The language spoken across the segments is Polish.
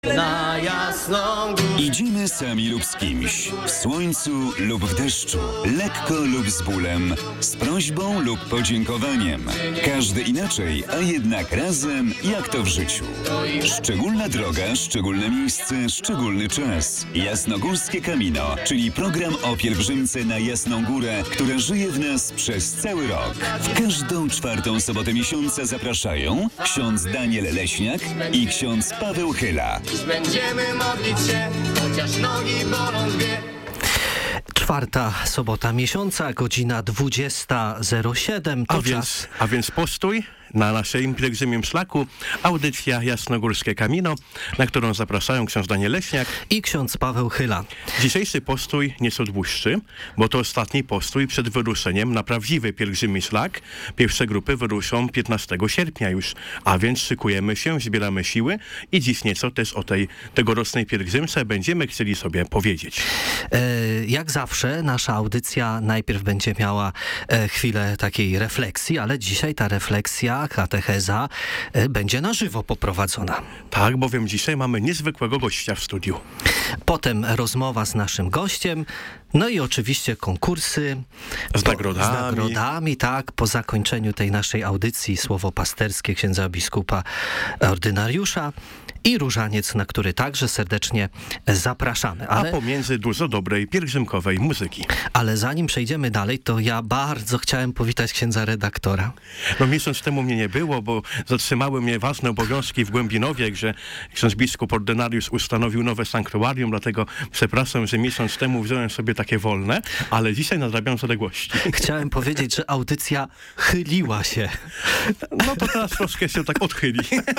Na jasną górę. Idziemy sami lub z kimś, w słońcu lub w deszczu, lekko lub z bólem, z prośbą lub podziękowaniem. Każdy inaczej, a jednak razem, jak to w życiu. Szczególna droga, szczególne miejsce, szczególny czas. Jasnogórskie Camino, czyli program o pielgrzymce na Jasną Górę, która żyje w nas przez cały rok. W każdą czwartą sobotę miesiąca zapraszają ksiądz Daniel Leśniak i ksiądz Paweł Chyla. Będziemy modlić się, chociaż nogi bolą dwie. Czwarta sobota miesiąca, godzina 20:07. A więc postój na naszym pielgrzymim szlaku, audycja Jasnogórskie Camino, na którą zapraszają ksiądz Daniel Leśniak i ksiądz Paweł Chyla. Dzisiejszy postój nieco dłuższy, bo to ostatni postój przed wyruszeniem na prawdziwy pielgrzymi szlak. Pierwsze grupy wyruszą 15 sierpnia już, a więc szykujemy się, zbieramy siły i dziś nieco też o tej tegorocznej pielgrzymce będziemy chcieli sobie powiedzieć. Jak zawsze nasza audycja najpierw będzie miała chwilę takiej refleksji, ale dzisiaj ta refleksja, katecheza będzie na żywo poprowadzona. Tak, bowiem dzisiaj mamy niezwykłego gościa w studiu. Potem rozmowa z naszym gościem, no i oczywiście konkursy. Z nagrodami. Z nagrodami, tak. Po zakończeniu tej naszej audycji słowo pasterskie księdza biskupa ordynariusza i różaniec, na który także serdecznie zapraszamy. A pomiędzy dużo dobrej pielgrzymkowej muzyki. Ale zanim przejdziemy dalej, to ja bardzo chciałem powitać księdza redaktora. No miesiąc temu mnie nie było, bo zatrzymały mnie ważne obowiązki w Głębinowie, gdzie ksiądz biskup ordynariusz ustanowił nowe sanktuarium, dlatego przepraszam, że miesiąc temu wziąłem sobie takie wolne, ale dzisiaj nadrabiam zaległości. Chciałem powiedzieć, że audycja chyliła się. No to teraz troszkę się tak odchyli.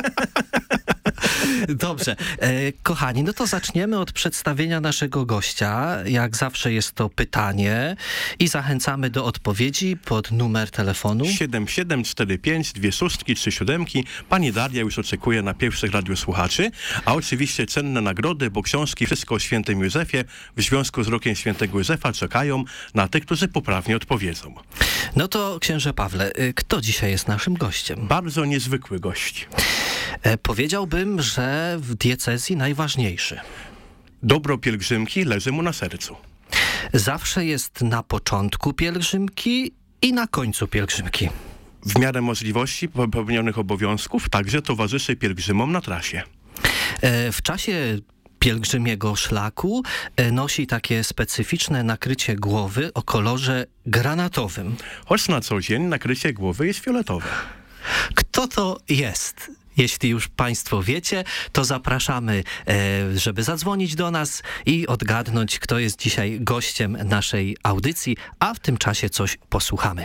Dobrze. Kochani, no to zaczniemy od przedstawienia naszego gościa. Jak zawsze jest to pytanie i zachęcamy do odpowiedzi pod numer telefonu 7745 2637. Pani Daria już oczekuje na pierwszych radiosłuchaczy, a oczywiście cenne nagrody, bo książki Wszystko o świętym Józefie w związku z rokiem świętego Józefa czekają na tych, którzy poprawnie odpowiedzą. No to księże Pawle, kto dzisiaj jest naszym gościem? Bardzo niezwykły gość. Powiedziałbym, że w diecezji najważniejszy. Dobro pielgrzymki leży mu na sercu. Zawsze jest na początku pielgrzymki i na końcu pielgrzymki. W miarę możliwości pełnionych obowiązków także towarzyszy pielgrzymom na trasie. W czasie pielgrzymiego szlaku nosi takie specyficzne nakrycie głowy o kolorze granatowym. Choć na co dzień nakrycie głowy jest fioletowe. Kto to jest? Jeśli już Państwo wiecie, to zapraszamy, żeby zadzwonić do nas i odgadnąć, kto jest dzisiaj gościem naszej audycji, a w tym czasie coś posłuchamy.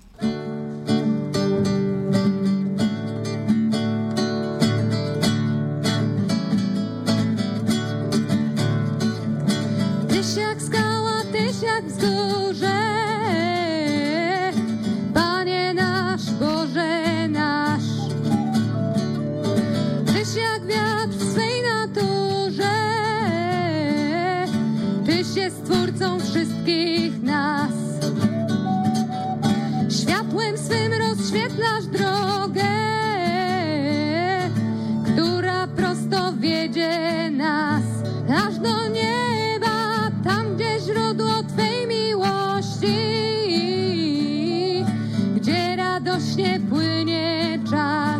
Tyś jak skała, tyś jak wzgórze, Panie nasz, Boże nasz. Tyś jak wiatr w swej naturze, Tyś jest Stwórcą wszystkich nas. Światłem swym rozświetlasz drogę, która prosto wiedzie nas aż do nieba, tam gdzie źródło Twej miłości, gdzie radośnie płynie czas.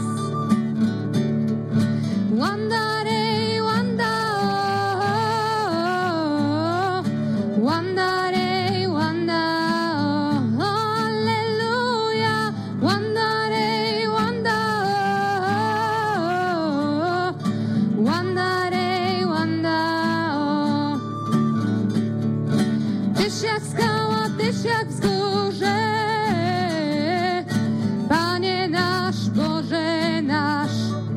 Wandarej, wanda, wandarej, wanda, alleluja. Wandarej, wanda, wandarej, wanda. Tyś jak skała, tyś jak wzgórze, Panie nasz, Boże nasz.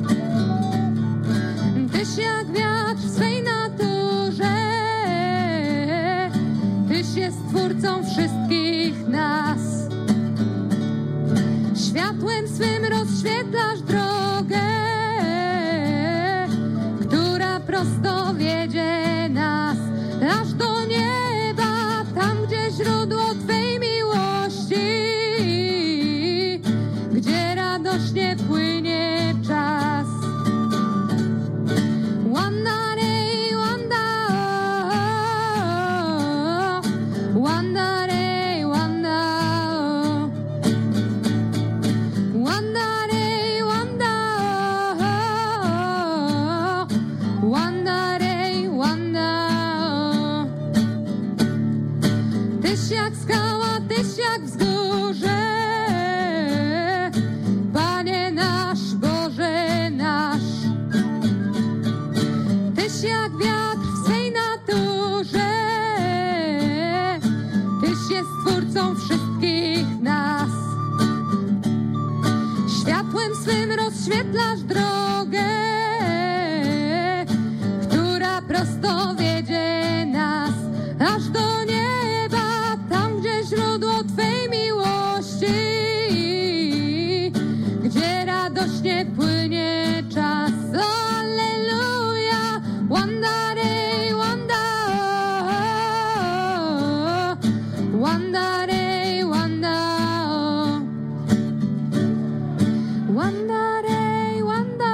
Tyś jak wiatr w swej naturze, Tyś jest Twórcą wszystkich nas. Światłem swym rozświetlasz drogę, która prosto wiedzie nas aż do nieba, tam gdzie źródło Twej miłości, gdzie radośnie płynie czas. Wanna Tyś jak wiatr w swej naturze, Tyś jest twórcą wszystkich nas. Światłem swym rozświetlasz drogę, która prosto wiedzie nas aż do nieba, tam gdzie źródło Twej miłości, gdzie radośnie płynie czas. Alleluja, wanda day, wanda, wanda day, wanda, wanda day, wanda.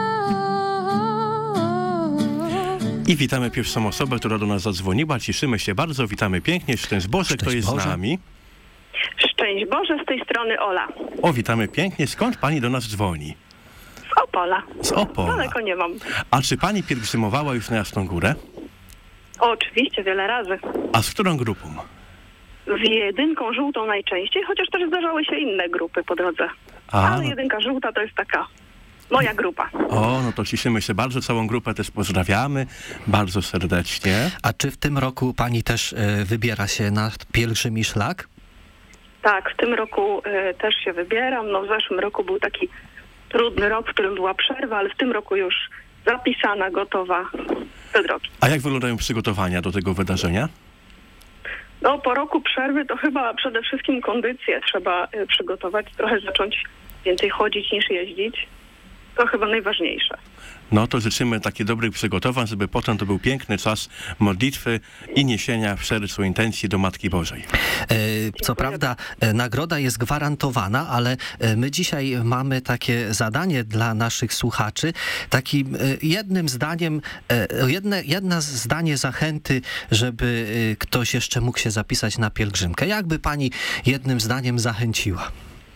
I witamy pierwszą osobę, która do nas zadzwoniła. Cieszymy się bardzo, witamy pięknie. Szczęść Boże, kto jest z Boże. nami? Szczęść Boże, z tej strony Ola. O, witamy pięknie. Skąd pani do nas dzwoni? Z Opola. Z Opola. Daleko nie mam. A czy pani pielgrzymowała już na Jasną Górę? O, oczywiście, wiele razy. A z którą grupą? Z jedynką żółtą najczęściej, chociaż też zdarzały się inne grupy po drodze. Ale no, jedynka żółta to jest taka moja grupa. no to cieszymy się bardzo. Całą grupę też pozdrawiamy bardzo serdecznie. A czy w tym roku pani też wybiera się na pielgrzymi szlak? Tak, w tym roku też się wybieram. No w zeszłym roku był taki trudny rok, w którym była przerwa, ale w tym roku już zapisana, gotowa do drogi. A jak wyglądają przygotowania do tego wydarzenia? No po roku przerwy to chyba przede wszystkim kondycję trzeba przygotować, trochę zacząć więcej chodzić niż jeździć. To chyba najważniejsze. No to życzymy takich dobrych przygotowań, żeby potem to był piękny czas modlitwy i niesienia w sercu intencji do Matki Bożej. Co prawda nagroda jest gwarantowana, ale my dzisiaj mamy takie zadanie dla naszych słuchaczy, takim jednym zdaniem, jedna zdanie zachęty, żeby ktoś jeszcze mógł się zapisać na pielgrzymkę. Jakby pani jednym zdaniem zachęciła?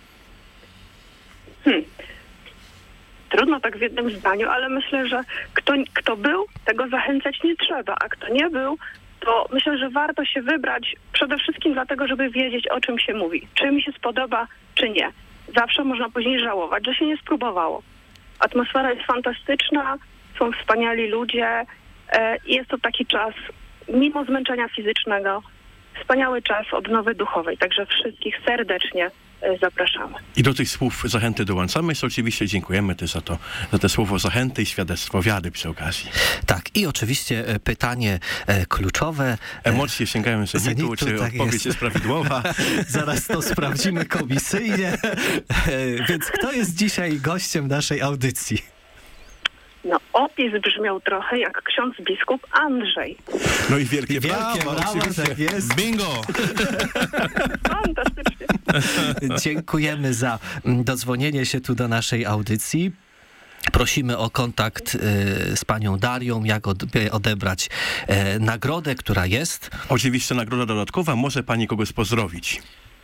Trudno tak w jednym zdaniu, ale myślę, że kto był, tego zachęcać nie trzeba, a kto nie był, to myślę, że warto się wybrać przede wszystkim dlatego, żeby wiedzieć, o czym się mówi. Czy mi się spodoba, czy nie. Zawsze można później żałować, że się nie spróbowało. Atmosfera jest fantastyczna, są wspaniali ludzie i jest to taki czas, mimo zmęczenia fizycznego, wspaniały czas odnowy duchowej. Także wszystkich serdecznie zapraszamy. I do tych słów zachęty dołączamy. Oczywiście dziękujemy też za te słowo zachęty i świadectwo wiary przy okazji. Tak, i oczywiście pytanie kluczowe. Emocje sięgają zenitu, czy tak odpowiedź jest prawidłowa? Zaraz to sprawdzimy komisyjnie. Więc kto jest dzisiaj gościem naszej audycji? No, opis brzmiał trochę jak ksiądz biskup Andrzej. No i wielkie brawa, oczywiście. tak jest. Bingo! Fantastycznie. Dziękujemy za dodzwonienie się tu do naszej audycji. Prosimy o kontakt z panią Darią, jak odebrać nagrodę, która jest. Oczywiście nagroda dodatkowa, może pani kogoś pozdrowić.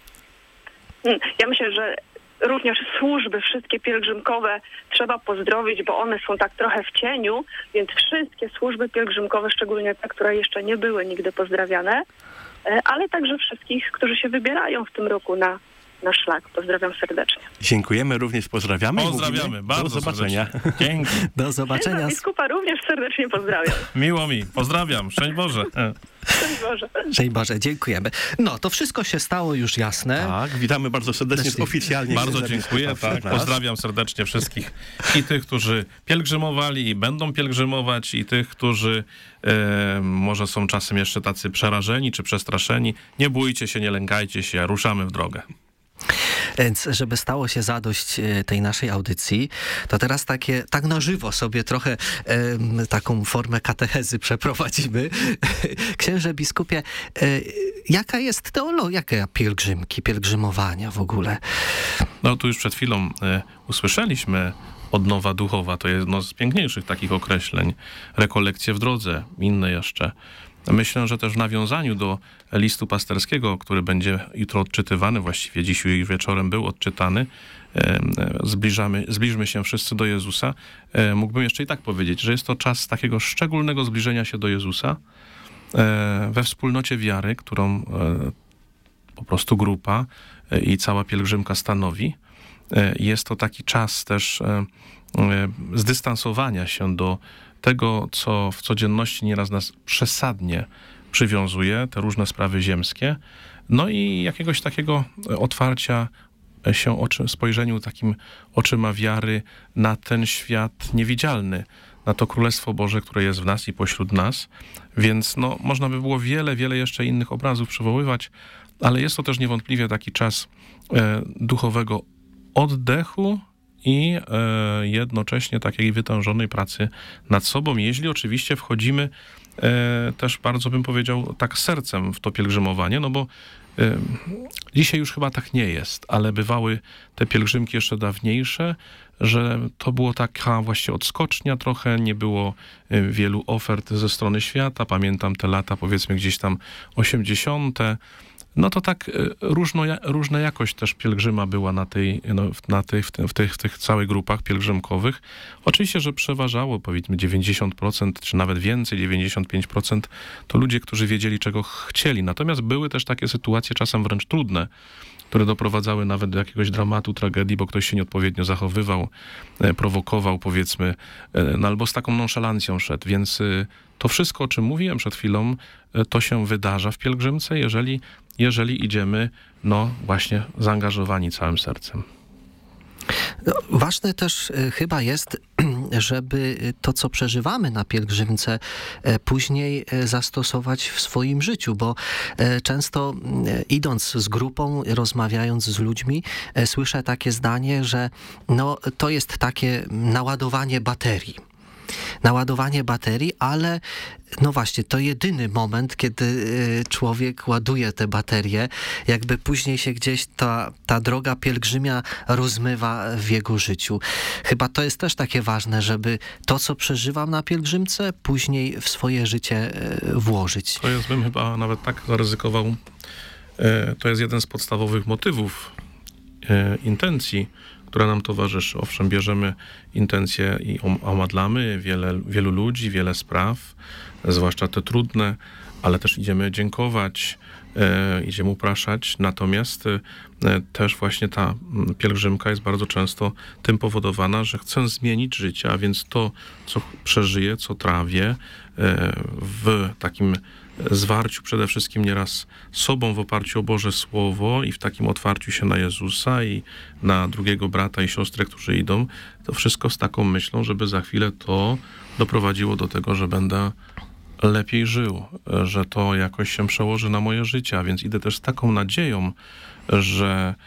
Ja myślę, że również służby wszystkie pielgrzymkowe trzeba pozdrowić, bo one są tak trochę w cieniu, więc wszystkie służby pielgrzymkowe, szczególnie te, które jeszcze nie były nigdy pozdrawiane, ale także wszystkich, którzy się wybierają w tym roku na szlak. Pozdrawiam serdecznie. Dziękujemy, również pozdrawiamy. Pozdrawiamy, bardzo do zobaczenia. serdecznie. Dzięki. Do zobaczenia. Biskupa również serdecznie pozdrawiam. Miło mi. Pozdrawiam. Szczęść Boże. Szczęść Boże. Szczęść Boże, dziękujemy. No, to wszystko się stało już jasne. Tak, witamy bardzo serdecznie, oficjalnie. Bardzo się dziękuję. zapisał Tak, wśród nas. pozdrawiam serdecznie wszystkich. I tych, którzy pielgrzymowali i będą pielgrzymować, i tych, którzy może są czasem jeszcze tacy przerażeni czy przestraszeni. Nie bójcie się, nie lękajcie się, ruszamy w drogę. Więc żeby stało się zadość tej naszej audycji, to teraz tak na żywo sobie trochę taką formę katechezy przeprowadzimy. Księże biskupie, jaka jest teologia pielgrzymowania w ogóle? No tu już przed chwilą usłyszeliśmy odnowa duchowa, to jest jedno z piękniejszych takich określeń. Rekolekcje w drodze, inne jeszcze. Myślę, że też w nawiązaniu do listu pasterskiego, który będzie jutro odczytywany, właściwie dziś wieczorem był odczytany, zbliżmy się wszyscy do Jezusa. Mógłbym jeszcze i tak powiedzieć, że jest to czas takiego szczególnego zbliżenia się do Jezusa we wspólnocie wiary, którą po prostu grupa i cała pielgrzymka stanowi. jest to taki czas też zdystansowania się do tego, co w codzienności nieraz nas przesadnie przywiązuje, te różne sprawy ziemskie, no i jakiegoś takiego otwarcia się spojrzeniu takim oczyma wiary na ten świat niewidzialny, na to Królestwo Boże, które jest w nas i pośród nas. Więc no, można by było wiele jeszcze innych obrazów przywoływać, ale jest to też niewątpliwie taki czas duchowego oddechu i jednocześnie takiej wytężonej pracy nad sobą, jeśli oczywiście wchodzimy też bardzo bym powiedział tak sercem w to pielgrzymowanie, no bo dzisiaj już chyba tak nie jest, ale bywały te pielgrzymki jeszcze dawniejsze, że to było taka właśnie odskocznia trochę, nie było wielu ofert ze strony świata. Pamiętam te lata powiedzmy gdzieś tam 80. No to tak różna jakość też pielgrzyma była w tych całych grupach pielgrzymkowych. Oczywiście, że przeważało powiedzmy 90%, czy nawet więcej, 95% to ludzie, którzy wiedzieli, czego chcieli. Natomiast były też takie sytuacje czasem wręcz trudne, które doprowadzały nawet do jakiegoś dramatu, tragedii, bo ktoś się nieodpowiednio zachowywał, prowokował powiedzmy, no albo z taką nonszalancją szedł. Więc to wszystko, o czym mówiłem przed chwilą, to się wydarza w pielgrzymce, jeżeli idziemy, no właśnie zaangażowani całym sercem. No, ważne też chyba jest, żeby to, co przeżywamy na pielgrzymce, później zastosować w swoim życiu, bo często idąc z grupą, rozmawiając z ludźmi, słyszę takie zdanie, że no, to jest takie naładowanie baterii. Ale no właśnie, to jedyny moment, kiedy człowiek ładuje te baterie, jakby później się gdzieś ta droga pielgrzymia rozmywa w jego życiu. Chyba to jest też takie ważne, żeby to, co przeżywam na pielgrzymce, później w swoje życie włożyć. To jest, bym chyba nawet tak zaryzykował, to jest jeden z podstawowych motywów intencji, która nam towarzyszy. Owszem, bierzemy intencje i omadlamy wielu ludzi, wiele spraw, zwłaszcza te trudne, ale też idziemy dziękować, idziemy upraszać. Natomiast też właśnie ta pielgrzymka jest bardzo często tym powodowana, że chcę zmienić życie, a więc to, co przeżyję, co trawię w takim zwarciu przede wszystkim nieraz sobą w oparciu o Boże Słowo i w takim otwarciu się na Jezusa i na drugiego brata i siostrę, którzy idą, to wszystko z taką myślą, żeby za chwilę to doprowadziło do tego, że będę lepiej żył, że to jakoś się przełoży na moje życie, a więc idę też z taką nadzieją, że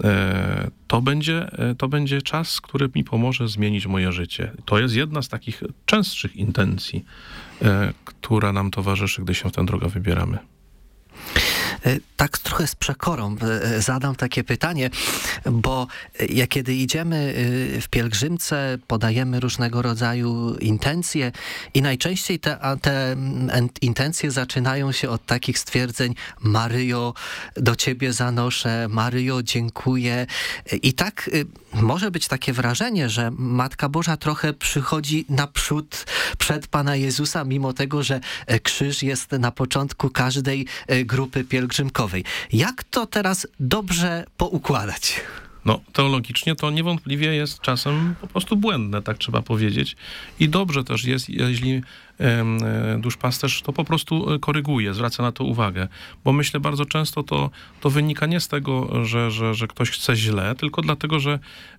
to będzie czas, który mi pomoże zmienić moje życie. To jest jedna z takich częstszych intencji, która nam towarzyszy, gdy się w tę drogę wybieramy. Tak trochę z przekorą zadam takie pytanie, bo kiedy idziemy w pielgrzymce, podajemy różnego rodzaju intencje i najczęściej te intencje zaczynają się od takich stwierdzeń: Maryjo, do Ciebie zanoszę, Maryjo, dziękuję. I tak może być takie wrażenie, że Matka Boża trochę przychodzi naprzód przed Pana Jezusa, mimo tego, że krzyż jest na początku każdej grupy pielgrzymkowej. Jak to teraz dobrze poukładać? No, teologicznie to niewątpliwie jest czasem po prostu błędne, tak trzeba powiedzieć. I dobrze też jest, jeśli duszpasterz to po prostu koryguje, zwraca na to uwagę. Bo myślę, bardzo często to wynika nie z tego, że ktoś chce źle, tylko dlatego, że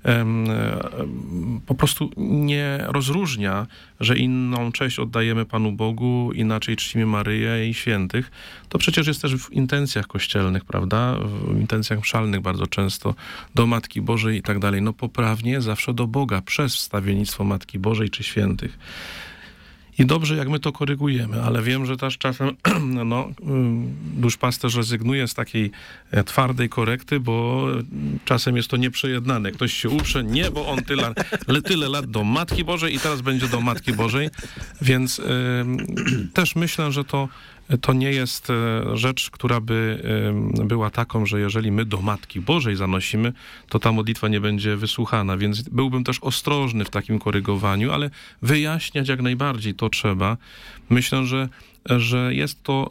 po prostu nie rozróżnia, że inną cześć oddajemy Panu Bogu, inaczej czcimy Maryję i świętych. To przecież jest też w intencjach kościelnych, prawda? W intencjach mszalnych bardzo często do Matki Bożej i tak dalej. No poprawnie zawsze do Boga przez wstawiennictwo Matki Bożej czy świętych. I dobrze, jak my to korygujemy, ale wiem, że też czasem duszpasterz rezygnuje z takiej twardej korekty, czasem jest to nieprzejednane. Ktoś się uprze, nie, bo on tyle lat do Matki Bożej i teraz będzie do Matki Bożej, więc też myślę, że to nie jest rzecz, która by była taką, że jeżeli my do Matki Bożej zanosimy, to ta modlitwa nie będzie wysłuchana, więc byłbym też ostrożny w takim korygowaniu, ale wyjaśniać jak najbardziej to trzeba. Myślę, że jest to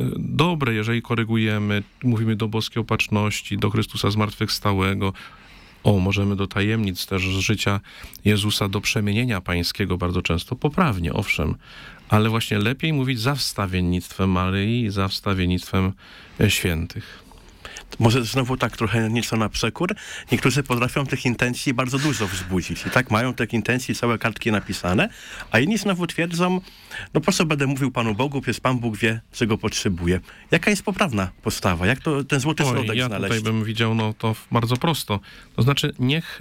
dobre, jeżeli korygujemy, mówimy do boskiej opatrzności, do Chrystusa zmartwychwstałego, możemy do tajemnic też z życia Jezusa, do przemienienia pańskiego bardzo często poprawnie, owszem, ale właśnie lepiej mówić za wstawiennictwem Maryi i za wstawiennictwem świętych. Może znowu tak trochę nieco na przekór. Niektórzy potrafią tych intencji bardzo dużo wzbudzić. I tak mają tych intencji całe kartki napisane, a inni znowu twierdzą, no po co będę mówił Panu Bogu, przecież Pan Bóg wie, czego potrzebuje. Jaka jest poprawna postawa? Jak to ten złoty środek ja znaleźć? Tutaj bym widział, no to bardzo prosto. To znaczy, niech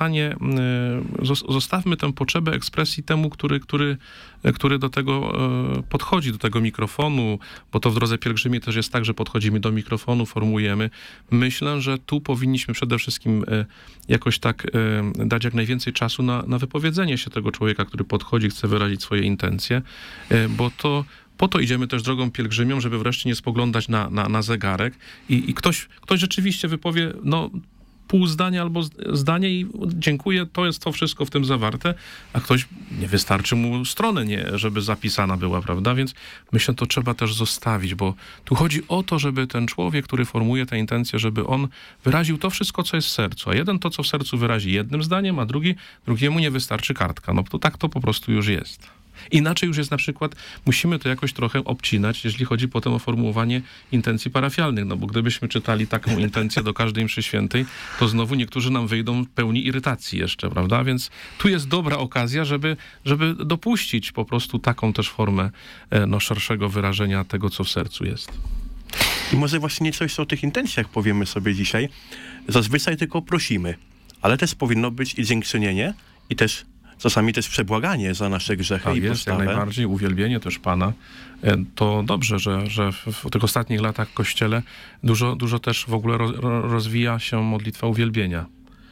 zostawmy tę potrzebę ekspresji temu, który do tego podchodzi, do tego mikrofonu, bo to w drodze pielgrzymie też jest tak, że podchodzimy do mikrofonu, formujemy. Myślę, że tu powinniśmy przede wszystkim jakoś tak dać jak najwięcej czasu na wypowiedzenie się tego człowieka, który podchodzi, chce wyrazić swoje intencje, bo to po to idziemy też drogą pielgrzymią, żeby wreszcie nie spoglądać na zegarek i ktoś rzeczywiście wypowie, no, pół zdania albo zdanie i dziękuję, to jest to wszystko w tym zawarte, a ktoś, nie wystarczy mu stronę, żeby zapisana była, prawda? Więc myślę, to trzeba też zostawić, bo tu chodzi o to, żeby ten człowiek, który formuje te intencje, żeby on wyraził to wszystko, co jest w sercu, a jeden to, co w sercu wyrazi jednym zdaniem, a drugiemu nie wystarczy kartka. No to tak to po prostu już jest. Inaczej już jest na przykład, musimy to jakoś trochę obcinać, jeśli chodzi potem o formułowanie intencji parafialnych, no bo gdybyśmy czytali taką intencję do każdej mszy świętej, to znowu niektórzy nam wyjdą pełni irytacji jeszcze, prawda? Więc tu jest dobra okazja, żeby dopuścić po prostu taką też formę szerszego wyrażenia tego, co w sercu jest. I może właśnie nieco o tych intencjach powiemy sobie dzisiaj. Zazwyczaj tylko prosimy, ale też powinno być i dziękczynienie, i też czasami też przebłaganie za nasze grzechy tak i jest, postawę. Jak najbardziej, uwielbienie też Pana. To dobrze, że w tych ostatnich latach w Kościele dużo też w ogóle rozwija się modlitwa uwielbienia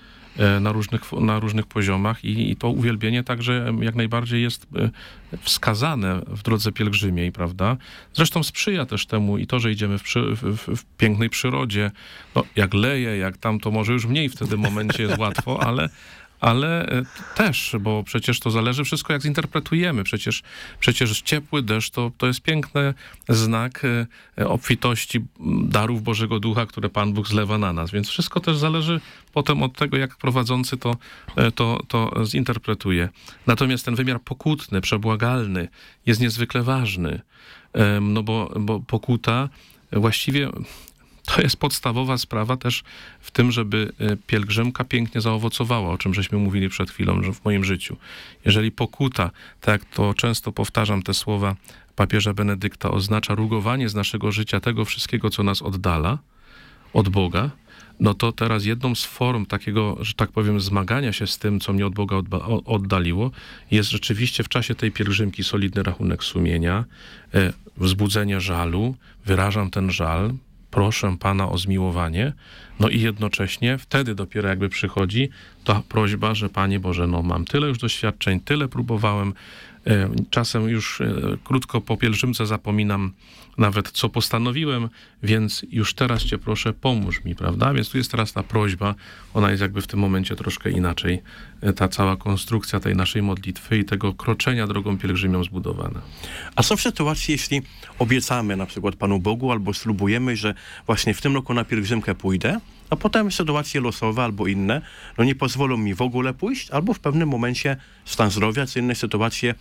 na różnych poziomach i to uwielbienie także jak najbardziej jest wskazane w drodze pielgrzymiej, prawda? Zresztą sprzyja też temu i to, że idziemy w pięknej przyrodzie. No, jak leje, jak tam, to może już mniej w wtedy momencie jest łatwo, ale też, bo przecież to zależy wszystko, jak zinterpretujemy. Przecież ciepły deszcz to jest piękny znak obfitości darów Bożego Ducha, które Pan Bóg zlewa na nas. Więc wszystko też zależy potem od tego, jak prowadzący to zinterpretuje. Natomiast ten wymiar pokutny, przebłagalny jest niezwykle ważny, no bo pokuta właściwie... To jest podstawowa sprawa też w tym, żeby pielgrzymka pięknie zaowocowała, o czym żeśmy mówili przed chwilą, że w moim życiu. Jeżeli pokuta, tak jak to często powtarzam te słowa papieża Benedykta, oznacza rugowanie z naszego życia tego wszystkiego, co nas oddala od Boga, no to teraz jedną z form takiego, że tak powiem, zmagania się z tym, co mnie od Boga oddaliło, jest rzeczywiście w czasie tej pielgrzymki solidny rachunek sumienia, wzbudzenie żalu, wyrażam ten żal, proszę Pana o zmiłowanie, no i jednocześnie wtedy dopiero jakby przychodzi ta prośba, że Panie Boże, no mam tyle już doświadczeń, tyle próbowałem, czasem już krótko po pielgrzymce zapominam nawet, co postanowiłem, więc już teraz Cię proszę, pomóż mi, prawda? Więc tu jest teraz ta prośba, ona jest jakby w tym momencie troszkę inaczej, ta cała konstrukcja tej naszej modlitwy i tego kroczenia drogą pielgrzymią zbudowana. A co w sytuacji, jeśli obiecamy na przykład Panu Bogu albo ślubujemy, że właśnie w tym roku na pielgrzymkę pójdę, a potem sytuacje losowe albo inne, no nie pozwolą mi w ogóle pójść, albo w pewnym momencie stan zdrowia czy inne sytuacje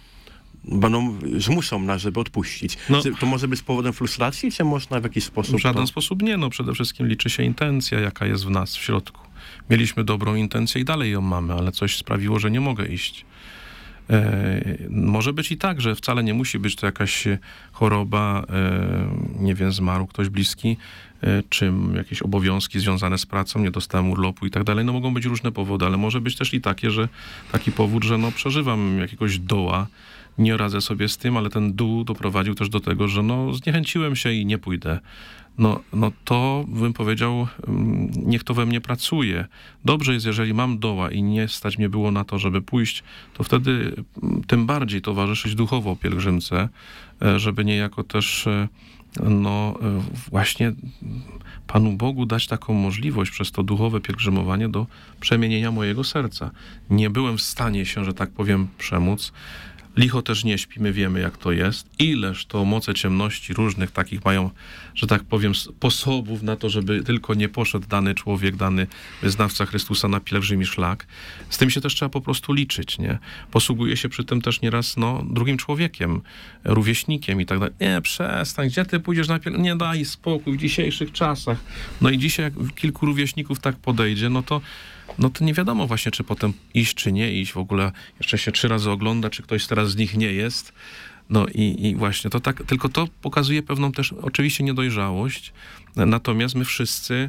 zmuszą nas, żeby odpuścić. No, to może być powodem frustracji, czy można w jakiś sposób... W żaden sposób nie, no przede wszystkim liczy się intencja, jaka jest w nas, w środku. Mieliśmy dobrą intencję i dalej ją mamy, ale coś sprawiło, że nie mogę iść. Może być i tak, że wcale nie musi być to jakaś choroba, nie wiem, zmarł ktoś bliski, czy jakieś obowiązki związane z pracą, nie dostałem urlopu i tak dalej. No mogą być różne powody, ale może być też i taki powód, że no przeżywam jakiegoś doła, nie radzę sobie z tym, ale ten dół doprowadził też do tego, że no zniechęciłem się i nie pójdę. No to bym powiedział, niech to we mnie pracuje. Dobrze jest, jeżeli mam doła i nie stać mnie było na to, żeby pójść, to wtedy tym bardziej towarzyszyć duchowo pielgrzymce, żeby niejako też właśnie Panu Bogu dać taką możliwość przez to duchowe pielgrzymowanie do przemienienia mojego serca. Nie byłem w stanie się, że tak powiem, przemóc, Licho też nie śpi, my wiemy jak to jest. Ileż to moce ciemności różnych takich mają, że tak powiem, sposobów na to, żeby tylko nie poszedł dany człowiek, dany wyznawca Chrystusa na pielgrzymi szlak. Z tym się też trzeba po prostu liczyć, nie? Posługuje się przy tym też nieraz, drugim człowiekiem, rówieśnikiem i tak dalej. Nie, przestań, gdzie ty pójdziesz na pielgrzymkę? Nie, daj spokój w dzisiejszych czasach. No i dzisiaj jak kilku rówieśników tak podejdzie, no to nie wiadomo właśnie, czy potem iść, czy nie iść. W ogóle jeszcze się 3 razy ogląda, czy ktoś teraz z nich nie jest. No i właśnie to tak, tylko to pokazuje pewną też oczywiście niedojrzałość, natomiast my wszyscy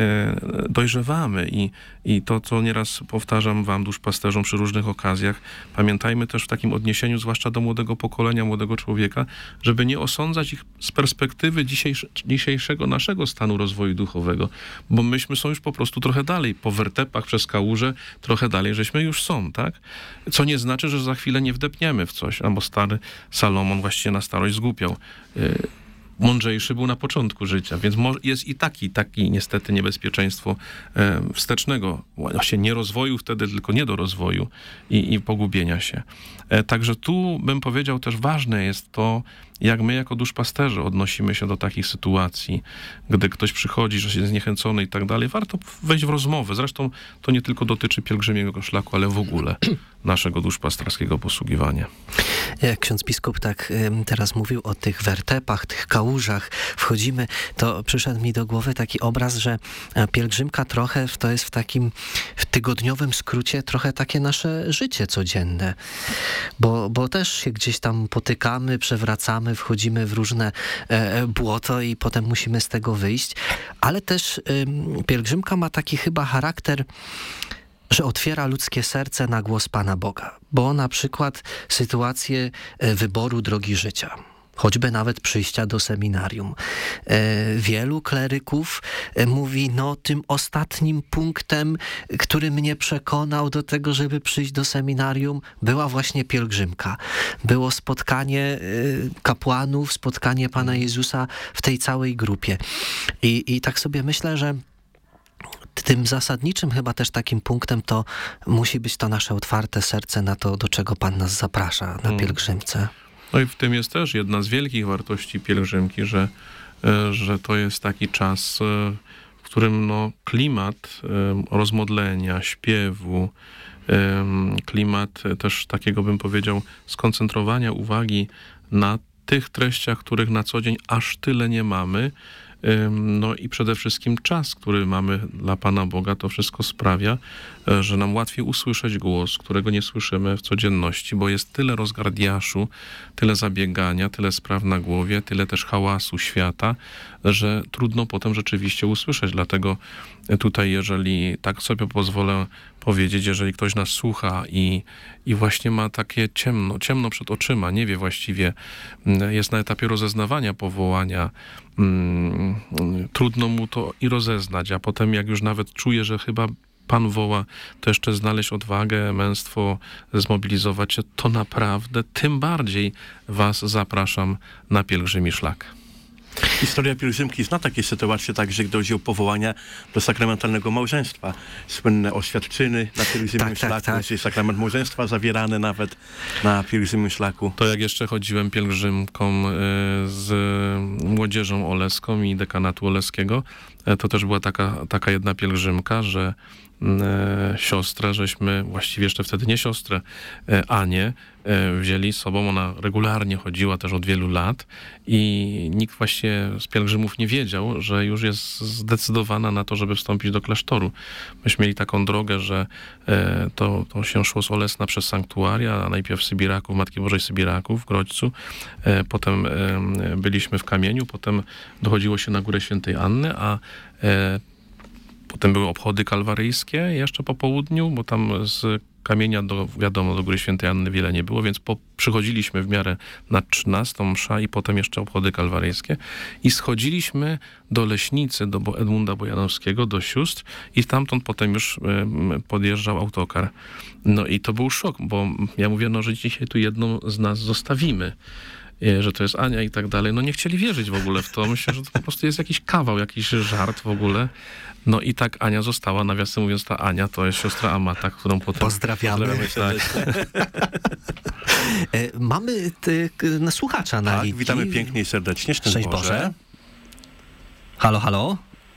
dojrzewamy i to, co nieraz powtarzam wam, duszpasterzom przy różnych okazjach, pamiętajmy też w takim odniesieniu, zwłaszcza do młodego pokolenia, młodego człowieka, żeby nie osądzać ich z perspektywy dzisiejszego naszego stanu rozwoju duchowego, bo myśmy są już po prostu trochę dalej, po wertepach, przez kałuże, trochę dalej, żeśmy już są, tak? Co nie znaczy, że za chwilę nie wdepniemy w coś, bo stary Salomon właściwie na starość zgłupiał. Mądrzejszy był na początku życia, więc jest i taki niestety niebezpieczeństwo wstecznego, właśnie nie rozwoju wtedy, tylko nie do rozwoju i pogubienia się. Także tu bym powiedział też ważne jest to, jak my jako duszpasterze odnosimy się do takich sytuacji, gdy ktoś przychodzi, że jest zniechęcony i tak dalej, warto wejść w rozmowę. Zresztą to nie tylko dotyczy pielgrzymiego szlaku, ale w ogóle naszego duszpasterskiego posługiwania. Jak ksiądz biskup tak teraz mówił o tych wertepach, tych kałużach, wchodzimy, to przyszedł mi do głowy taki obraz, że pielgrzymka trochę to jest w tygodniowym skrócie trochę takie nasze życie codzienne, bo też się gdzieś tam potykamy, przewracamy, wchodzimy w różne błoto i potem musimy z tego wyjść, ale też pielgrzymka ma taki chyba charakter, że otwiera ludzkie serce na głos Pana Boga, bo na przykład sytuacje wyboru drogi życia, choćby nawet przyjścia do seminarium. Wielu kleryków mówi, tym ostatnim punktem, który mnie przekonał do tego, żeby przyjść do seminarium, była właśnie pielgrzymka. Było spotkanie kapłanów, spotkanie Pana Jezusa w tej całej grupie. I tak sobie myślę, że tym zasadniczym chyba też takim punktem to musi być to nasze otwarte serce na to, do czego Pan nas zaprasza na pielgrzymce. No i w tym jest też jedna z wielkich wartości pielgrzymki, że to jest taki czas, w którym klimat rozmodlenia, śpiewu, klimat też takiego, bym powiedział, skoncentrowania uwagi na tych treściach, których na co dzień aż tyle nie mamy. I przede wszystkim czas, który mamy dla Pana Boga, to wszystko sprawia, że nam łatwiej usłyszeć głos, którego nie słyszymy w codzienności, bo jest tyle rozgardiaszu, tyle zabiegania, tyle spraw na głowie, tyle też hałasu świata, że trudno potem rzeczywiście usłyszeć. Dlatego tutaj, jeżeli tak sobie pozwolę powiedzieć, jeżeli ktoś nas słucha i właśnie ma takie ciemno przed oczyma, nie wie właściwie, jest na etapie rozeznawania powołania, trudno mu to i rozeznać, a potem jak już nawet czuje, że chyba Pan woła, to jeszcze znaleźć odwagę, męstwo, zmobilizować się, to naprawdę tym bardziej was zapraszam na pielgrzymi szlak. Historia pielgrzymki zna takie sytuacje, także gdy dojdzie o powołania do sakramentalnego małżeństwa. Słynne oświadczyny na pielgrzymim szlaku, czy sakrament małżeństwa zawierany nawet na pielgrzymim szlaku. To jak jeszcze chodziłem pielgrzymką z młodzieżą oleską i dekanatu oleskiego, to też była taka jedna pielgrzymka, że siostrę, żeśmy, właściwie jeszcze wtedy nie siostrę, Anię, wzięli z sobą. Ona regularnie chodziła też od wielu lat i nikt właśnie z pielgrzymów nie wiedział, że już jest zdecydowana na to, żeby wstąpić do klasztoru. Myśmy mieli taką drogę, że to się szło z Olesna przez sanktuaria, a najpierw Sybiraków, Matki Bożej Sybiraków w Grodźcu, potem byliśmy w Kamieniu, potem dochodziło się na Górę Świętej Anny, a potem były obchody kalwaryjskie jeszcze po południu, bo tam z Kamienia do Góry Świętej Anny wiele nie było, więc przychodziliśmy w miarę na 13 msza i potem jeszcze obchody kalwaryjskie i schodziliśmy do Leśnicy, do Edmunda Bojanowskiego, do sióstr i stamtąd potem już podjeżdżał autokar. No i to był szok, bo ja mówię, że dzisiaj tu jedną z nas zostawimy, że to jest Ania i tak dalej. Nie chcieli wierzyć w ogóle w to. Myślę, że to po prostu jest jakiś kawał, jakiś żart w ogóle. No i tak Ania została, nawiasem mówiąc, ta Ania to jest siostra Amata, którą potem... Pozdrawiamy. Tak. Mamy słuchacza na Tak, linii. witamy pięknie i serdecznie. Szczęść Boże. Halo, halo?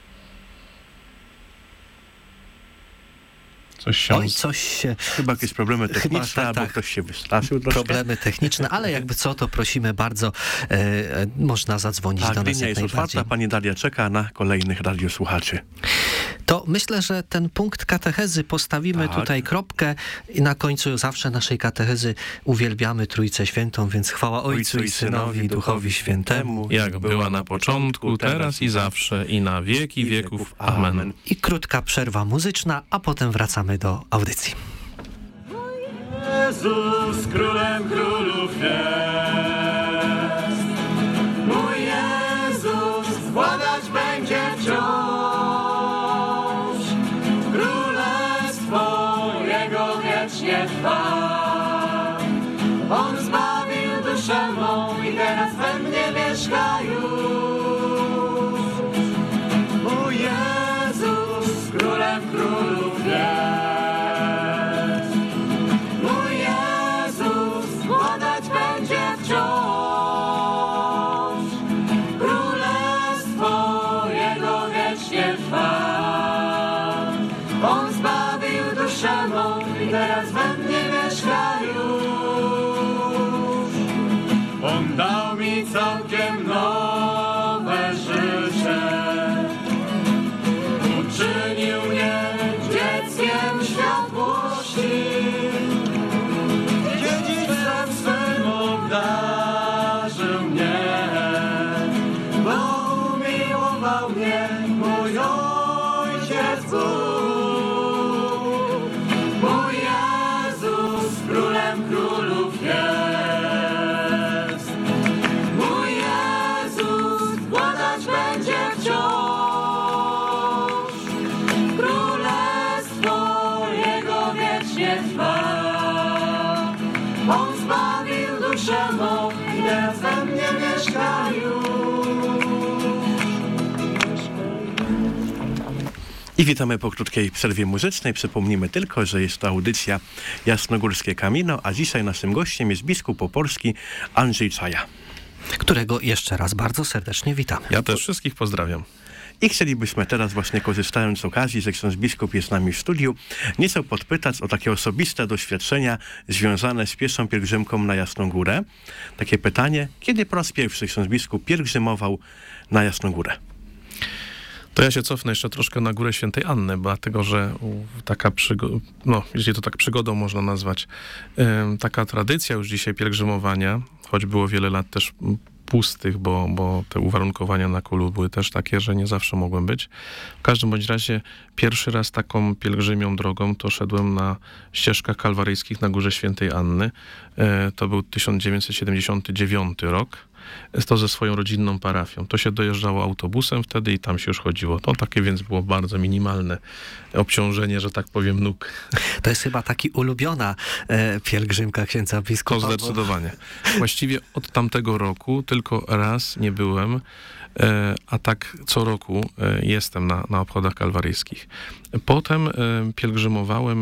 Coś się... Chyba jakieś problemy techniczne, albo tak. ktoś się wystraszył troszkę. Problemy techniczne, ale jakby co, to prosimy bardzo, można zadzwonić do nas linia jak jest najbardziej. otwarta, pani Daria czeka na kolejnych radiosłuchaczy. To myślę, że ten punkt katechezy postawimy tutaj kropkę i na końcu zawsze naszej katechezy uwielbiamy Trójcę Świętą, więc chwała Ojcu i Synowi i Duchowi Świętemu. Jak była na początku, teraz i zawsze, i na wieki wieków. Amen. I krótka przerwa muzyczna, a potem wracamy do audycji. Jezus królem królów jest. Mój Jezus władać będzie wciąż. Królestwo Jego wiecznie trwa. On zbawił duszę mą i teraz we mnie mieszka już. Mój Jezus królem królów jest. Teraz we mnie mieszka już. On dał mi całkiem nowe życie. Uczynił mnie dzieckiem światłości. Dziedzictwem swym obdarzył mnie, bo umiłował mnie mój Ojciec Bóg. Królów jest. Mój Jezus władać będzie wciąż. Królestwo Jego wiecznie trwa. On zbawił duszę mą i teraz we mnie mieszka już. I witamy po krótkiej przerwie muzycznej. Przypomnimy tylko, że jest to audycja Jasnogórskie Kamino, a dzisiaj naszym gościem jest biskup opolski Andrzej Czaja, którego jeszcze raz bardzo serdecznie witamy. Ja też wszystkich pozdrawiam. I chcielibyśmy teraz właśnie, korzystając z okazji, że ksiądz biskup jest z nami w studiu, nieco podpytać o takie osobiste doświadczenia związane z pieszą pielgrzymką na Jasną Górę. Takie pytanie, kiedy po raz pierwszy ksiądz biskup pielgrzymował na Jasną Górę? To ja się cofnę jeszcze troszkę na Górę Świętej Anny, dlatego że taka jeśli to tak przygodą można nazwać, taka tradycja już dzisiaj pielgrzymowania, choć było wiele lat też pustych, bo te uwarunkowania na Kulu były też takie, że nie zawsze mogłem być. W każdym bądź razie pierwszy raz taką pielgrzymią drogą to szedłem na ścieżkach kalwaryjskich na Górze Świętej Anny. To był 1979 rok. To ze swoją rodzinną parafią. To się dojeżdżało autobusem wtedy i tam się już chodziło. To takie więc było bardzo minimalne obciążenie, że tak powiem, nóg. To jest chyba taki ulubiona pielgrzymka księdza biskupa. To zdecydowanie. Właściwie od tamtego roku tylko raz nie byłem, a tak co roku jestem na obchodach kalwaryjskich. Potem pielgrzymowałem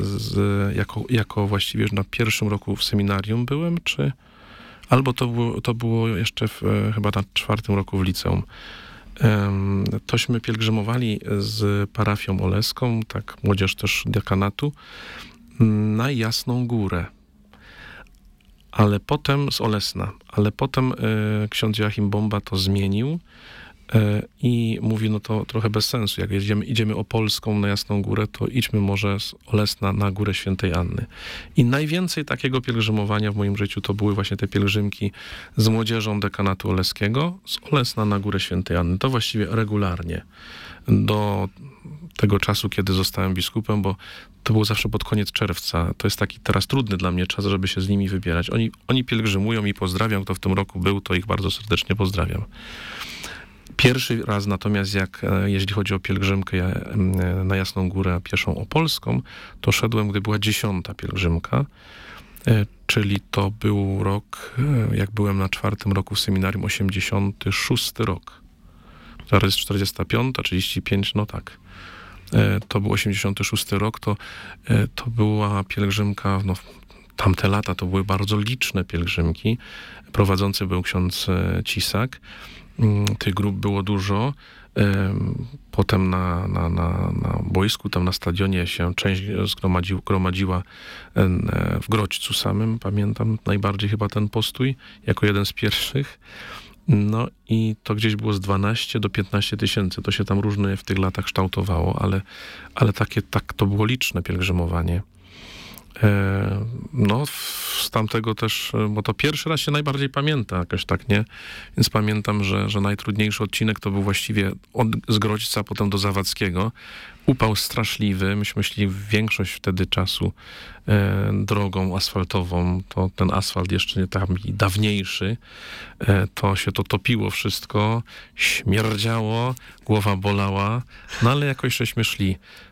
jako właściwie już na pierwszym roku w seminarium byłem, albo to było jeszcze chyba na 4. roku w liceum. Tośmy pielgrzymowali z parafią oleską, tak młodzież też diakonatu, na Jasną Górę. Ale potem z Olesna. Ale potem ksiądz Joachim Bomba to zmienił i mówi, no to trochę bez sensu. Jak idziemy opolską na Jasną Górę, to idźmy może z Olesna na Górę Świętej Anny. I najwięcej takiego pielgrzymowania w moim życiu to były właśnie te pielgrzymki z młodzieżą dekanatu oleskiego, z Olesna na Górę Świętej Anny. To właściwie regularnie. Do tego czasu, kiedy zostałem biskupem, bo to było zawsze pod koniec czerwca. To jest taki teraz trudny dla mnie czas, żeby się z nimi wybierać. Oni pielgrzymują i pozdrawiam. Kto w tym roku był, to ich bardzo serdecznie pozdrawiam. Pierwszy raz natomiast, jeśli chodzi o pielgrzymkę na Jasną Górę pieszą opolską, to szedłem, gdy była 10. pielgrzymka, czyli to był rok, jak byłem na 4. roku w seminarium, 86 rok. Teraz jest 45, 35, no tak. To był 86 rok, to była pielgrzymka tamte lata to były bardzo liczne pielgrzymki. Prowadzący był ksiądz Cisak. Tych grup było dużo. Potem na boisku, tam na stadionie się część gromadziła w Grodźcu samym. Pamiętam najbardziej chyba ten postój, jako jeden z pierwszych. No i to gdzieś było z 12 do 15 tysięcy. To się tam różnie w tych latach kształtowało, ale tak to było liczne pielgrzymowanie. No, z tamtego też, bo to pierwszy raz się najbardziej pamięta jakoś tak, nie? Więc pamiętam, że najtrudniejszy odcinek to był właściwie z Grodźca potem do Zawadzkiego. Upał straszliwy, myśmy szli większość wtedy czasu drogą asfaltową, to ten asfalt jeszcze nie tam dawniejszy, to się to topiło wszystko, śmierdziało, głowa bolała, no ale jakoś żeśmy szli.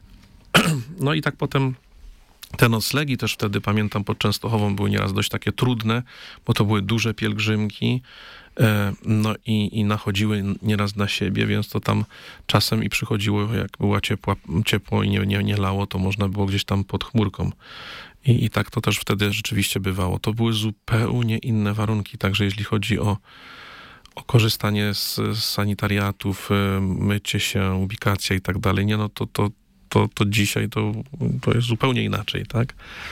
No i tak potem te noclegi też wtedy, pamiętam, pod Częstochową były nieraz dość takie trudne, bo to były duże pielgrzymki, no i nachodziły nieraz na siebie, więc to tam czasem i przychodziło, jak była ciepło i nie lało, to można było gdzieś tam pod chmurką. I tak to też wtedy rzeczywiście bywało. To były zupełnie inne warunki, także jeśli chodzi o korzystanie z sanitariatów, mycie się, ubikacja i tak dalej, nie, no to dzisiaj to jest zupełnie inaczej, tak?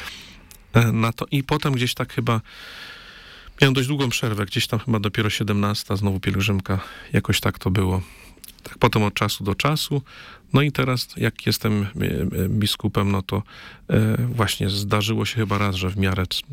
I potem gdzieś tak chyba miałem dość długą przerwę, gdzieś tam chyba dopiero 17, znowu pielgrzymka, jakoś tak to było. Tak potem od czasu do czasu. No i teraz, jak jestem biskupem, no to właśnie zdarzyło się chyba raz, że w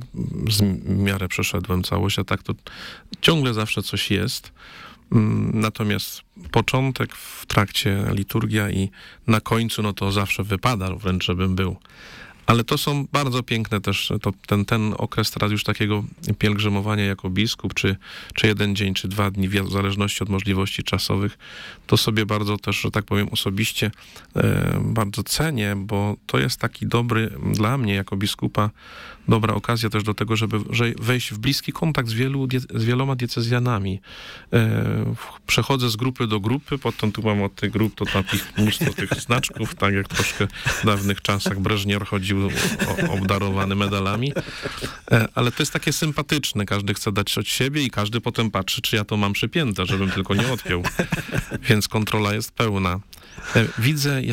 miarę przeszedłem całość, a tak to ciągle zawsze coś jest. Natomiast początek w trakcie liturgia i na końcu, no to zawsze wypada wręcz, żebym był. Ale to są bardzo piękne też, ten okres teraz już takiego pielgrzymowania jako biskup, czy 1 dzień, czy 2 dni, w zależności od możliwości czasowych, to sobie bardzo też, że tak powiem, osobiście bardzo cenię, bo to jest taki dobry, dla mnie jako biskupa, dobra okazja też do tego, żeby wejść w bliski kontakt z wieloma diecezjanami. Przechodzę z grupy do grupy, potem tu mam od tych grup to takich mnóstwo tych znaczków, tak jak troszkę w dawnych czasach Breżnior chodził obdarowany medalami, ale to jest takie sympatyczne, każdy chce dać od siebie i każdy potem patrzy, czy ja to mam przypięte, żebym tylko nie odpiął, więc kontrola jest pełna. Widzę,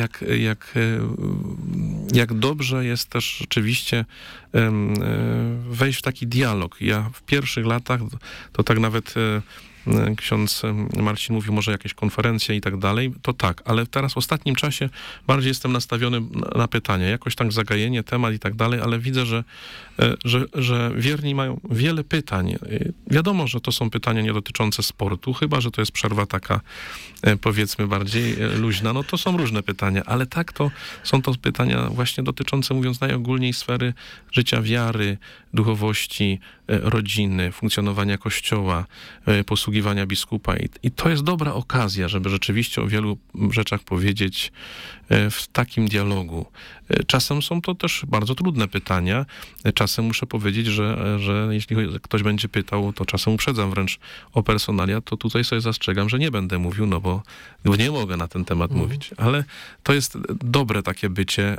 jak dobrze jest też rzeczywiście wejść w taki dialog. Ja w pierwszych latach to tak nawet ksiądz Marcin mówił, może jakieś konferencje i tak dalej, to tak, ale teraz w ostatnim czasie bardziej jestem nastawiony na pytania, jakoś tak zagajenie, temat i tak dalej, ale widzę, że wierni mają wiele pytań. Wiadomo, że to są pytania nie dotyczące sportu, chyba że to jest przerwa taka, powiedzmy, bardziej luźna, no to są różne pytania, ale tak to są to pytania właśnie dotyczące, mówiąc najogólniej, sfery życia wiary, duchowości, rodziny, funkcjonowania Kościoła, posługiwania biskupa i to jest dobra okazja, żeby rzeczywiście o wielu rzeczach powiedzieć w takim dialogu. Czasem są to też bardzo trudne pytania. Czasem muszę powiedzieć, że jeśli ktoś będzie pytał, to czasem uprzedzam wręcz o personalia, to tutaj sobie zastrzegam, że nie będę mówił, no bo nie mogę na ten temat mówić. Ale to jest dobre takie bycie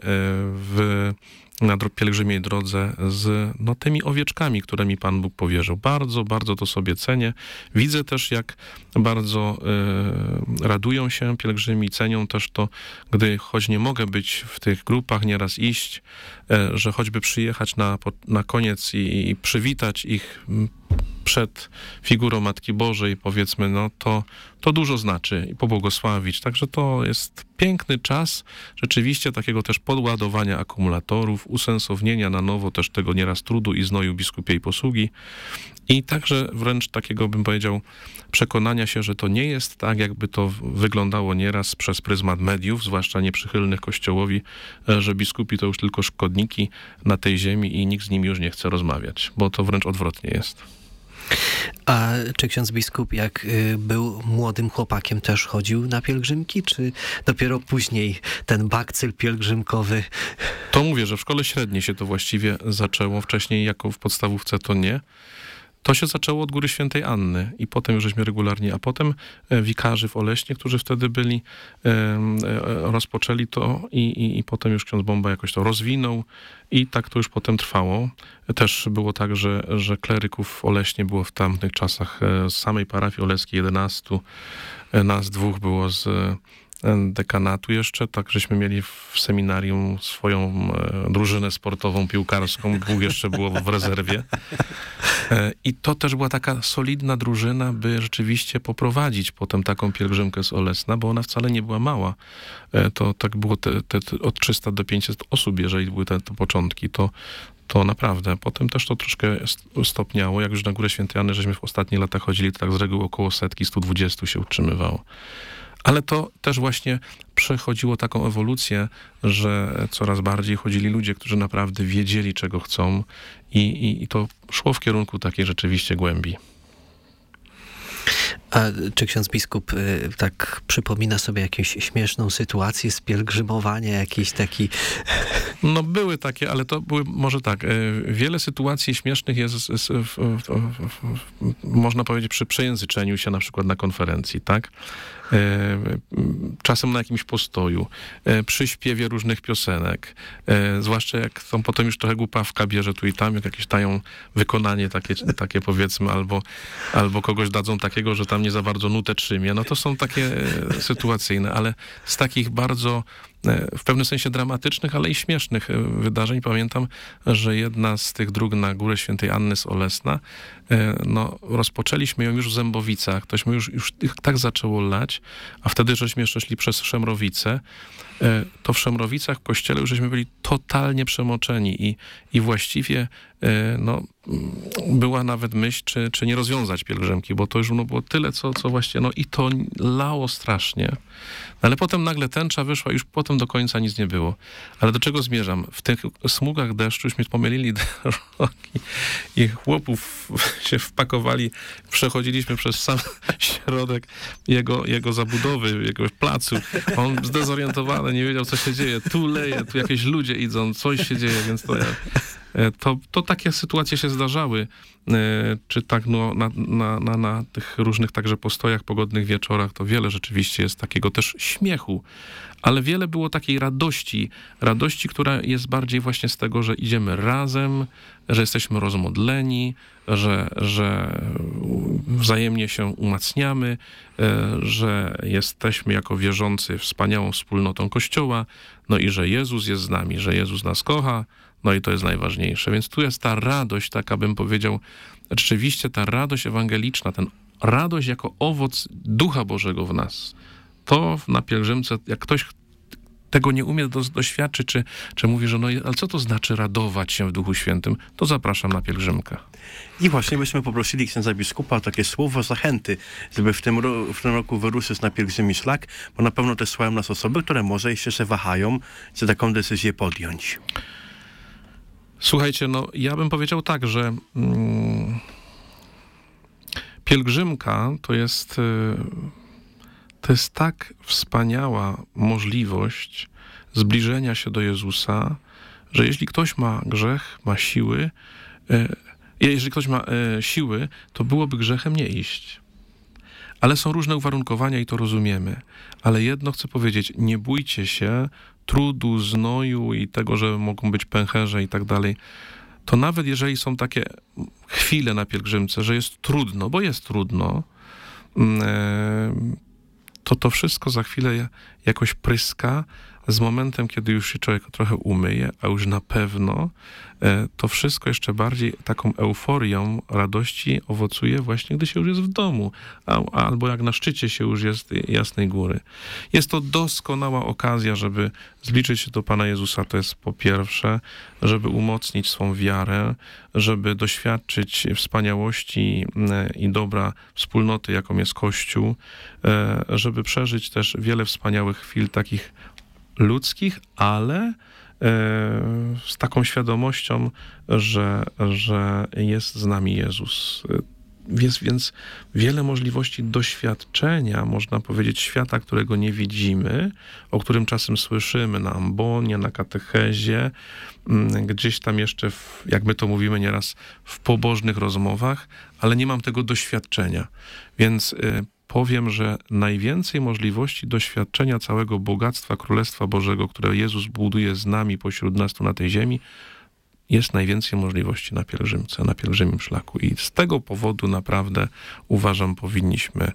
na pielgrzymiej drodze z tymi owieczkami, które mi Pan Bóg powierzył. Bardzo, bardzo to sobie cenię. Widzę też, jak bardzo radują się pielgrzymi, cenią też to, gdy choć nie mogę być w tych grupach, nieraz iść, że choćby przyjechać na koniec i przywitać ich przed figurą Matki Bożej, powiedzmy, no to dużo znaczy i pobłogosławić. Także to jest piękny czas rzeczywiście takiego też podładowania akumulatorów, usensownienia na nowo też tego nieraz trudu i znoju biskupiej posługi i także wręcz takiego, bym powiedział, przekonania się, że to nie jest tak, jakby to wyglądało nieraz przez pryzmat mediów, zwłaszcza nieprzychylnych Kościołowi, że biskupi to już tylko szkodniki na tej ziemi i nikt z nimi już nie chce rozmawiać, bo to wręcz odwrotnie jest. A czy ksiądz biskup, jak był młodym chłopakiem, też chodził na pielgrzymki, czy dopiero później ten bakcyl pielgrzymkowy? To mówię, że w szkole średniej się to właściwie zaczęło, wcześniej jako w podstawówce to nie. To się zaczęło od Góry Świętej Anny i potem już żeśmy regularnie, a potem wikarzy w Oleśnie, którzy wtedy byli, rozpoczęli to i potem już ksiądz Bomba jakoś to rozwinął i tak to już potem trwało. Też było tak, że kleryków w Oleśnie było w tamtych czasach z samej parafii oleskiej 11, nas 2 było z dekanatu jeszcze, tak żeśmy mieli w seminarium swoją drużynę sportową, piłkarską, 2 jeszcze było w rezerwie. I to też była taka solidna drużyna, by rzeczywiście poprowadzić potem taką pielgrzymkę z Olesna, bo ona wcale nie była mała. To tak było od 300 do 500 osób, jeżeli były te początki, to naprawdę. Potem też to troszkę stopniało. Jak już na Górę Świętej Anny żeśmy w ostatnich latach chodzili, to tak z reguły około 100, 120 się utrzymywało. Ale to też właśnie przechodziło taką ewolucję, że coraz bardziej chodzili ludzie, którzy naprawdę wiedzieli, czego chcą i to szło w kierunku takiej rzeczywiście głębi. A czy ksiądz biskup tak przypomina sobie jakąś śmieszną sytuację z pielgrzymowania, jakiś taki... No były takie, ale to były może tak, wiele sytuacji śmiesznych jest można powiedzieć przy przejęzyczeniu się na przykład na konferencji, tak? Czasem na jakimś postoju, przy śpiewie różnych piosenek, zwłaszcza jak są potem już trochę głupawka bierze tu i tam, jak jakieś dają wykonanie takie powiedzmy, albo kogoś dadzą takiego, że tam nie za bardzo nutę trzymie, no to są takie sytuacyjne, ale z takich bardzo w pewnym sensie dramatycznych, ale i śmiesznych wydarzeń. Pamiętam, że jedna z tych dróg na Górę Świętej Anny z Olesna, no rozpoczęliśmy ją już w Zębowicach, tośmy już tak zaczęło lać, a wtedy żeśmy jeszcze szli przez Szemrowice, to w Szemrowicach w kościele już żeśmy byli totalnie przemoczeni i właściwie no, była nawet myśl, czy nie rozwiązać pielgrzymki, bo to już było tyle, co właśnie, no i to lało strasznie. Ale potem nagle tęcza wyszła i już potem do końca nic nie było. Ale do czego zmierzam? W tych smugach deszczuśmy pomylili drogi i chłopów się wpakowali, przechodziliśmy przez sam środek jego zabudowy, jego placu. On zdezorientowany, nie wiedział, co się dzieje. Tu leje, tu jakieś ludzie idą, coś się dzieje, więc to takie sytuacje się zdarzały, czy tak no, na tych różnych także postojach, pogodnych wieczorach, to wiele rzeczywiście jest takiego też śmiechu, ale wiele było takiej radości, która jest bardziej właśnie z tego, że idziemy razem, że jesteśmy rozmodleni, że wzajemnie się umacniamy, że jesteśmy jako wierzący wspaniałą wspólnotą Kościoła, no i że Jezus jest z nami, że Jezus nas kocha, no i to jest najważniejsze. Więc tu jest ta radość, taka bym powiedział, rzeczywiście ta radość ewangeliczna, ten radość jako owoc Ducha Bożego w nas. To na pielgrzymce, jak ktoś tego nie umie doświadczyć, czy mówi, że no ale co to znaczy radować się w Duchu Świętym, to zapraszam na pielgrzymkę. I właśnie byśmy poprosili księdza biskupa o takie słowo zachęty, żeby w tym roku wyruszyć na pielgrzymi szlak, bo na pewno też słuchają nas osoby, które może jeszcze się wahają, czy taką decyzję podjąć. Słuchajcie, no ja bym powiedział tak, że pielgrzymka to jest tak wspaniała możliwość zbliżenia się do Jezusa, że jeśli ktoś ma grzech, ma siły, jeżeli ktoś ma siły, to byłoby grzechem nie iść. Ale są różne uwarunkowania i to rozumiemy. Ale jedno chcę powiedzieć, nie bójcie się trudu, znoju i tego, że mogą być pęcherze i tak dalej. To nawet jeżeli są takie chwile na pielgrzymce, że jest trudno, bo jest trudno, to wszystko za chwilę jakoś pryska z momentem, kiedy już się człowiek trochę umyje, a już na pewno to wszystko jeszcze bardziej taką euforią radości owocuje właśnie, gdy się już jest w domu, albo jak na szczycie się już jest Jasnej Góry. Jest to doskonała okazja, żeby zbliżyć się do Pana Jezusa, to jest po pierwsze, żeby umocnić swą wiarę, żeby doświadczyć wspaniałości i dobra wspólnoty, jaką jest Kościół, żeby przeżyć też wiele wspaniałych chwil takich ludzkich, ale z taką świadomością, że jest z nami Jezus. Jest więc wiele możliwości doświadczenia, można powiedzieć, świata, którego nie widzimy, o którym czasem słyszymy na ambonie, na katechezie, gdzieś tam jeszcze, jak my to mówimy nieraz, w pobożnych rozmowach, ale nie mam tego doświadczenia. Więc powiem, że najwięcej możliwości doświadczenia całego bogactwa Królestwa Bożego, które Jezus buduje z nami pośród nas tu na tej ziemi, jest najwięcej możliwości na pielgrzymce, na pielgrzymim szlaku. I z tego powodu naprawdę uważam, powinniśmy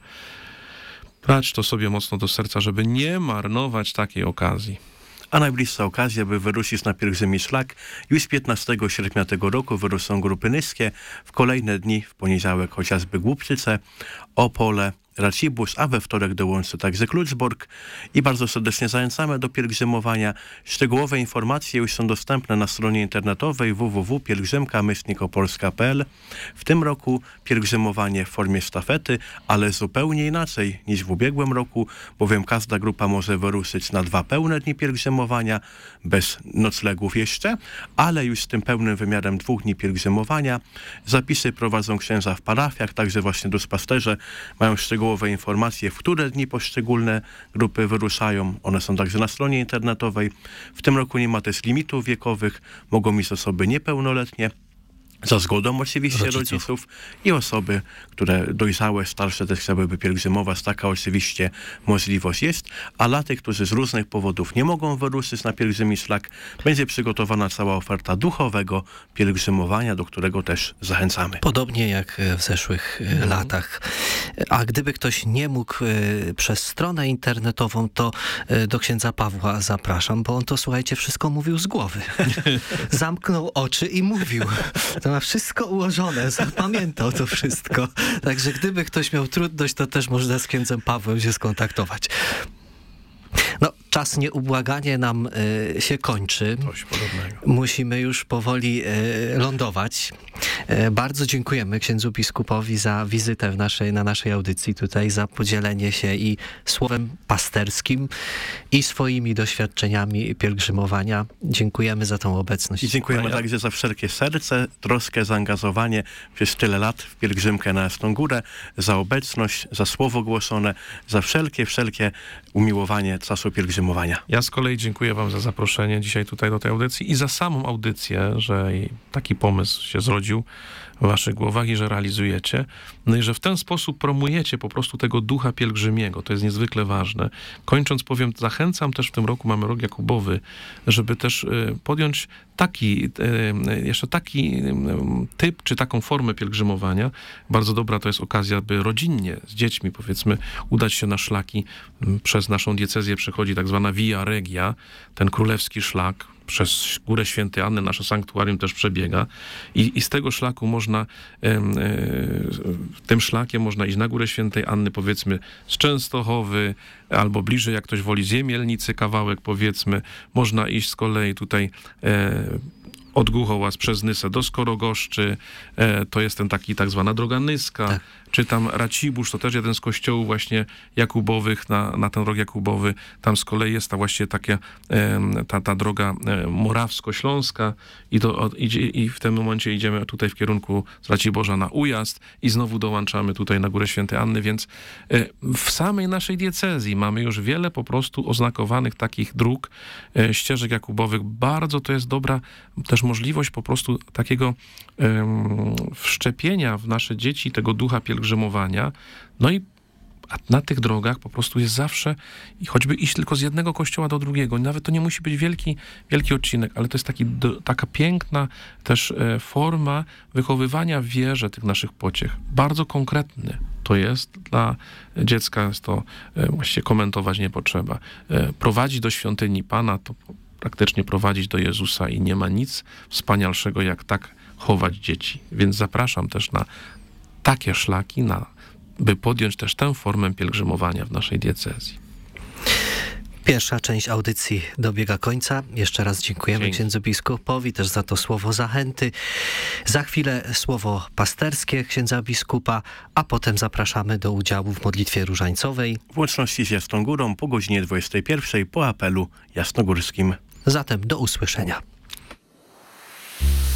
brać to sobie mocno do serca, żeby nie marnować takiej okazji. A najbliższa okazja, by wyruszyć na pielgrzymi szlak, już 15 sierpnia tego roku wyruszą grupy nyskie. W kolejne dni, w poniedziałek chociażby Głubczyce, Opole, Racibórz, a we wtorek dołączy także Kluczbork i bardzo serdecznie zachęcamy do pielgrzymowania. Szczegółowe informacje już są dostępne na stronie internetowej www.pielgrzymka-opolska.pl. W tym roku pielgrzymowanie w formie sztafety, ale zupełnie inaczej niż w ubiegłym roku, bowiem każda grupa może wyruszyć na 2 pełne dni pielgrzymowania, bez noclegów jeszcze, ale już z tym pełnym wymiarem 2 dni pielgrzymowania. Zapisy prowadzą księża w parafiach, także właśnie duszpasterze mają szczegółowe informacje, w które dni poszczególne grupy wyruszają. One są także na stronie internetowej. W tym roku nie ma też limitów wiekowych. Mogą iść osoby niepełnoletnie, za zgodą oczywiście rodziców i osoby, które dojrzałe, starsze też chciałyby pielgrzymować. Taka oczywiście możliwość jest, a dla tych, którzy z różnych powodów nie mogą wyruszyć na pielgrzymi szlak, będzie przygotowana cała oferta duchowego pielgrzymowania, do którego też zachęcamy. Podobnie jak w zeszłych latach. A gdyby ktoś nie mógł przez stronę internetową, to do księdza Pawła zapraszam, bo on to, słuchajcie, wszystko mówił z głowy. Zamknął oczy i mówił. To ma wszystko ułożone, zapamiętał to wszystko. Także gdyby ktoś miał trudność, to też można z księdzem Pawłem się skontaktować. No, czas nieubłaganie nam się kończy. Coś podobnego. Musimy już powoli lądować. Bardzo dziękujemy księdzu biskupowi za wizytę na naszej audycji tutaj, za podzielenie się i słowem pasterskim, i swoimi doświadczeniami pielgrzymowania. Dziękujemy za tą obecność. I dziękujemy także za wszelkie serce, troskę, zaangażowanie przez tyle lat w pielgrzymkę na Jasną Górę, za obecność, za słowo głoszone, za wszelkie umiłowanie czasu pielgrzymowania. Ja z kolei dziękuję wam za zaproszenie dzisiaj tutaj do tej audycji i za samą audycję, że taki pomysł się zrodził w waszych głowach i że realizujecie. No i że w ten sposób promujecie po prostu tego ducha pielgrzymiego. To jest niezwykle ważne. Kończąc powiem, zachęcam też w tym roku, mamy rok Jakubowy, żeby też podjąć jeszcze taki typ, czy taką formę pielgrzymowania. Bardzo dobra to jest okazja, by rodzinnie z dziećmi, powiedzmy, udać się na szlaki. Przez naszą diecezję przechodzi tak zwana Via Regia, ten królewski szlak. Przez Górę Świętej Anny nasze sanktuarium też przebiega i z tego szlaku można, tym szlakiem można iść na Górę Świętej Anny, powiedzmy z Częstochowy, albo bliżej, jak ktoś woli, z Jemielnicy kawałek, powiedzmy. Można iść z kolei tutaj od Głuchołaz przez Nysę do Skorogoszczy, to jest ten taki tak zwana droga Nyska, tak. Czy tam Racibórz, to też jeden z kościołów właśnie jakubowych, na ten rok jakubowy, tam z kolei jest ta droga morawsko-śląska i w tym momencie idziemy tutaj w kierunku z Raciborza na Ujazd i znowu dołączamy tutaj na Górę Świętej Anny, więc w samej naszej diecezji mamy już wiele po prostu oznakowanych takich dróg, ścieżek jakubowych. Bardzo to jest dobra też możliwość po prostu takiego wszczepienia w nasze dzieci tego ducha pielgrzymowania. No i na tych drogach po prostu jest zawsze, i choćby iść tylko z jednego kościoła do drugiego, nawet to nie musi być wielki odcinek, ale to jest taka piękna też forma wychowywania w wierze tych naszych pociech. Bardzo konkretny to jest dla dziecka, jest to właściwie komentować nie potrzeba. Prowadzić do świątyni Pana to praktycznie prowadzić do Jezusa i nie ma nic wspanialszego jak tak chować dzieci. Więc zapraszam też na takie szlaki, by podjąć też tę formę pielgrzymowania w naszej diecezji. Pierwsza część audycji dobiega końca. Jeszcze raz dziękujemy księdzu biskupowi też za to słowo zachęty. Za chwilę słowo pasterskie księdza biskupa, a potem zapraszamy do udziału w modlitwie różańcowej. W łączności z Jasną Górą po godzinie 21 po apelu jasnogórskim. Zatem do usłyszenia.